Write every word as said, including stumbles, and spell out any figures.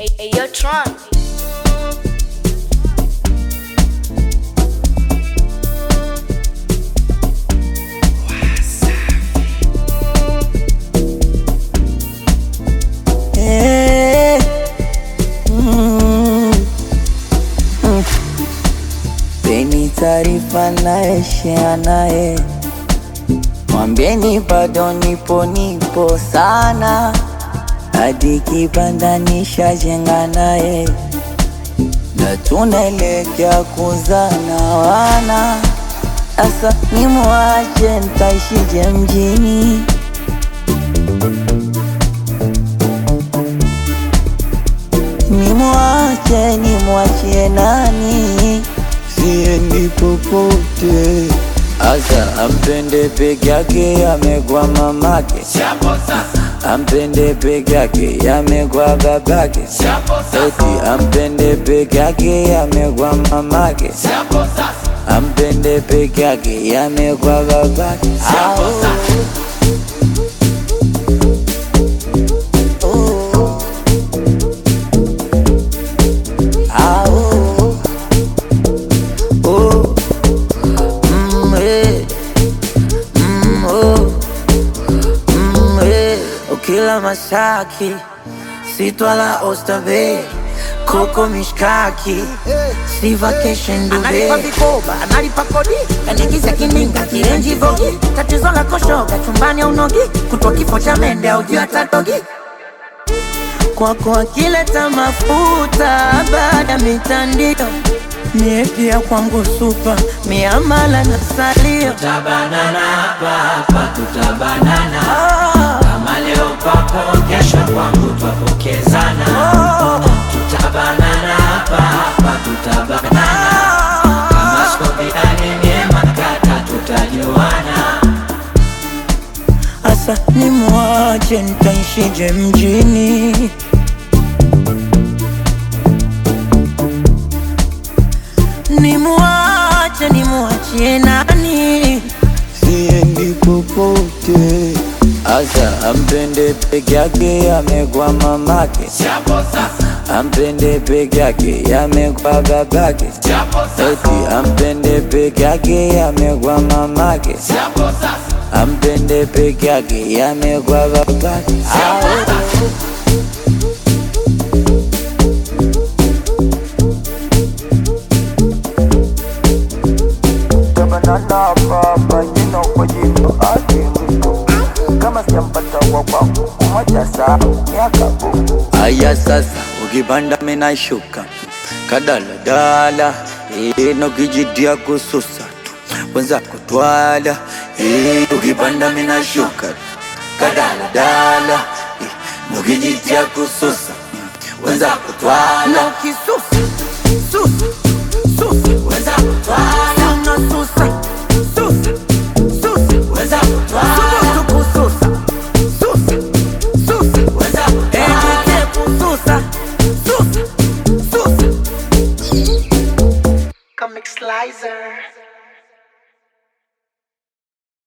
Hey, yo, Tron. Hey. Mm. Mm. Peni taarifa naye share naye, mwambieni bado nipo nipo sana, hadi kibanda nishajenga naye, na tunaelekea kuzana wana. Asa nimwache ntaishije mjini? Nimwache nimwachie nani? Siendi popote. Asa ampende peke yake, amegwa mamake. Ampende peke yake, amegwa babake. Eti ampende peke yake, amegwa mamake. Ampende peke yake, amegwa babake. Kila Masaki, sitwala Oysterbay, Koko mishkaki, si vacation Dubai. Analipa vikoba, analipa kodi, kanigiza kininga, kirenji vogi. Tatizo la koshoga, chumbani au nogi, kutwa kifo cha mende au juu hata dogi. Kwako akileta mafuta, baada mitandio, mie pia kwangu supa, miamala na salio. Tutabanana hapa hapa, tutabanana oh. Kama leo papo, kesho kwangu twapokezana oh. Tutabanana hapa hapa, tutabanana oh. Kama skobiani nyema kata, tutajuana. Asa nimwache ntaishije mjini? Nimwache nimwachie nani? Siendi popote. Asa ampende peke yake, amegwa mamake. Ampende peke yake, amegwa babake. Eti ampende peke yake, amegwa mamake. Ampende peke yake, amegwa babake. Banana papa, jino kwa jino hadi mwisho. Kama sijampata wa kwangu, umoja saa miaka buku. Aya sasa, ukipanda mina shuka kadala dala, ino kijidia kususa tu wenza kutwala. Ukipanda mina shuka kadala dala, ino kijidia kususa wenza kutwala. Kisusa, susa, susa, Wenza kutwala